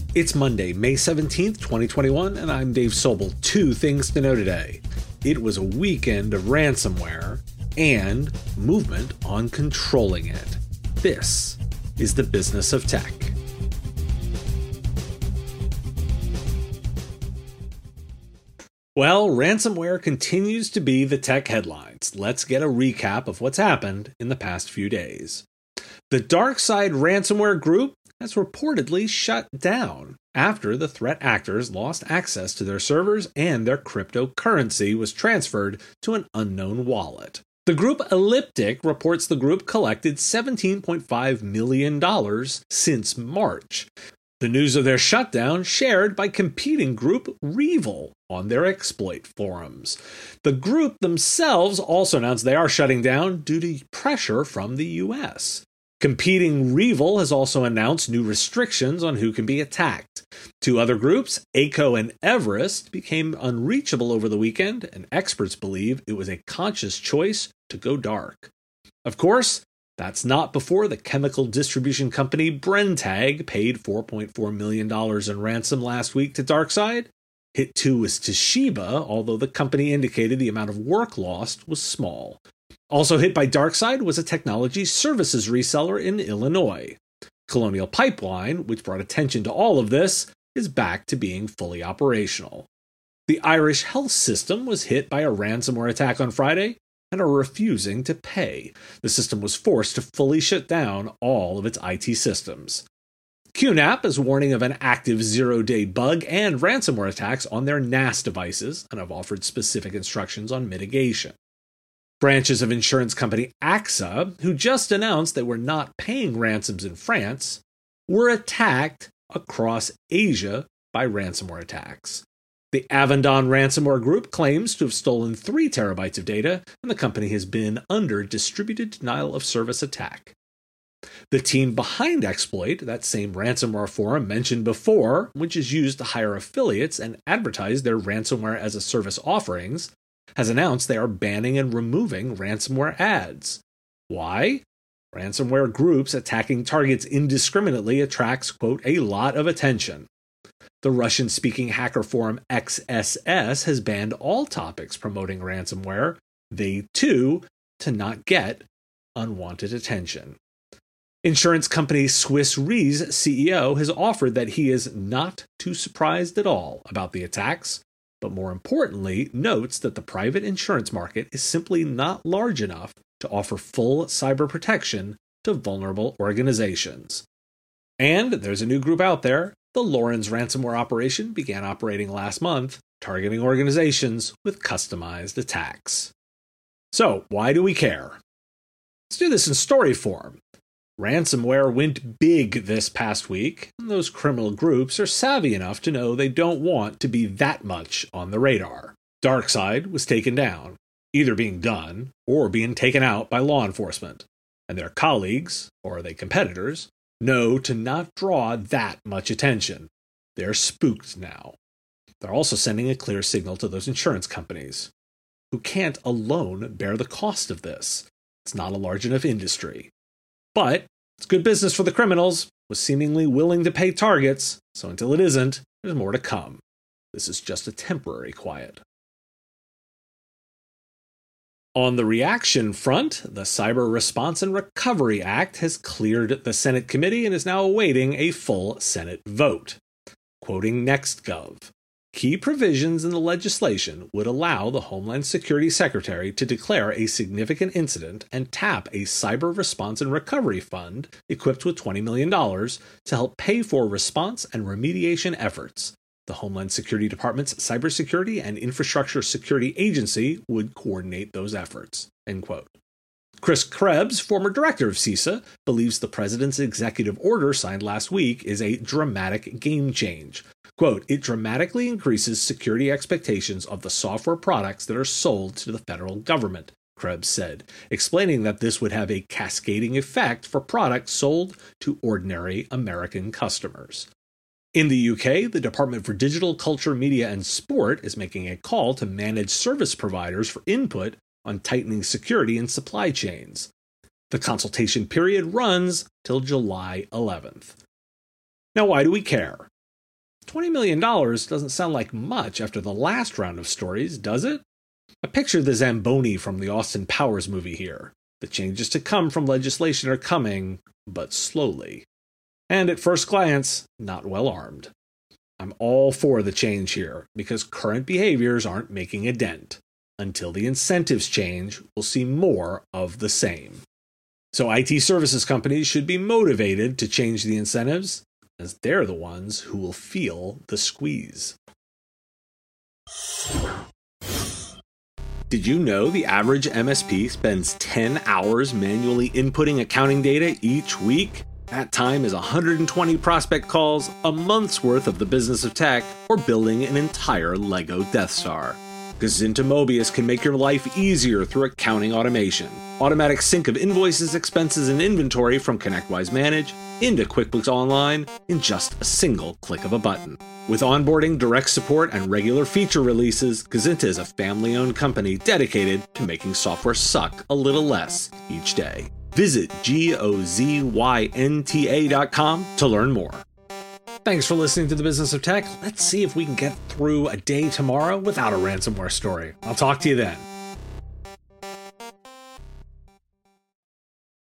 It's Monday, May 17th, 2021, and I'm Dave Sobel. Two things to know today. It was a weekend of ransomware and movement on controlling it. This is the business of tech. Well, ransomware continues to be the tech headlines. Let's get a recap of what's happened in the past few days. The DarkSide ransomware group has reportedly shut down after the threat actors lost access to their servers and their cryptocurrency was transferred to an unknown wallet. The group Elliptic reports the group collected $17.5 million since March. The news of their shutdown shared by competing group REvil on their exploit forums. The group themselves also announced they are shutting down due to pressure from the US. Competing REvil has also announced new restrictions on who can be attacked. Two other groups, ACO and Everest, became unreachable over the weekend, and experts believe it was a conscious choice to go dark. Of course, that's not before the chemical distribution company Brenntag paid $4.4 million in ransom last week to DarkSide. Hit 2 was Toshiba, although the company indicated the amount of work lost was small. Also hit by DarkSide was a technology services reseller in Illinois. Colonial Pipeline, which brought attention to all of this, is back to being fully operational. The Irish health system was hit by a ransomware attack on Friday and are refusing to pay. The system was forced to fully shut down all of its IT systems. QNAP is warning of an active zero-day bug and ransomware attacks on their NAS devices and have offered specific instructions on mitigation. Branches of insurance company AXA, who just announced they were not paying ransoms in France, were attacked across Asia by ransomware attacks. The Avendon ransomware group claims to have stolen 3 terabytes of data, and the company has been under distributed denial of service attack. The team behind Exploit, that same ransomware forum mentioned before, which is used to hire affiliates and advertise their ransomware as a service offerings, has announced they are banning and removing ransomware ads. Why? Ransomware groups attacking targets indiscriminately attracts, quote, a lot of attention. The Russian-speaking hacker forum XSS has banned all topics promoting ransomware, they too, to not get unwanted attention. Insurance company Swiss Re's CEO has offered that he is not too surprised at all about the attacks, but more importantly, notes that the private insurance market is simply not large enough to offer full cyber protection to vulnerable organizations. And there's a new group out there. The Lorenz ransomware operation began operating last month, targeting organizations with customized attacks. So, why do we care? Let's do this in story form. Ransomware went big this past week, and those criminal groups are savvy enough to know they don't want to be that much on the radar. DarkSide was taken down, either being done or being taken out by law enforcement, and their colleagues, or are they competitors, know to not draw that much attention. They're spooked now. They're also sending a clear signal to those insurance companies, who can't alone bear the cost of this. It's not a large enough industry. But it's good business for the criminals, with seemingly willing to pay targets, so until it isn't, there's more to come. This is just a temporary quiet. On the reaction front, the Cyber Response and Recovery Act has cleared the Senate committee and is now awaiting a full Senate vote. Quoting NextGov, key provisions in the legislation would allow the Homeland Security Secretary to declare a significant incident and tap a Cyber Response and Recovery Fund equipped with $20 million to help pay for response and remediation efforts. The Homeland Security Department's Cybersecurity and Infrastructure Security Agency would coordinate those efforts. End quote. Chris Krebs, former director of CISA, believes the president's executive order signed last week is a dramatic game change. Quote, it dramatically increases security expectations of the software products that are sold to the federal government, Krebs said, explaining that this would have a cascading effect for products sold to ordinary American customers. In the UK, the Department for Digital, Culture, Media and Sport is making a call to managed service providers for input on tightening security in supply chains. The consultation period runs till July 11th. Now, why do we care? $20 million doesn't sound like much after the last round of stories, does it? I picture the Zamboni from the Austin Powers movie here. The changes to come from legislation are coming, but slowly. And at first glance, not well armed. I'm all for the change here, because current behaviors aren't making a dent. Until the incentives change, we'll see more of the same. So IT services companies should be motivated to change the incentives, as they're the ones who will feel the squeeze. Did you know the average MSP spends 10 hours manually inputting accounting data each week? That time is 120 prospect calls, a month's worth of the business of tech, or building an entire Lego Death Star. Gazinta Mobius can make your life easier through accounting automation. Automatic sync of invoices, expenses, and inventory from ConnectWise Manage into QuickBooks Online in just a single click of a button. With onboarding, direct support, and regular feature releases, Gazinta is a family-owned company dedicated to making software suck a little less each day. Visit GOZYNTA.com to learn more. Thanks for listening to The Business of Tech. Let's see if we can get through a day tomorrow without a ransomware story. I'll talk to you then.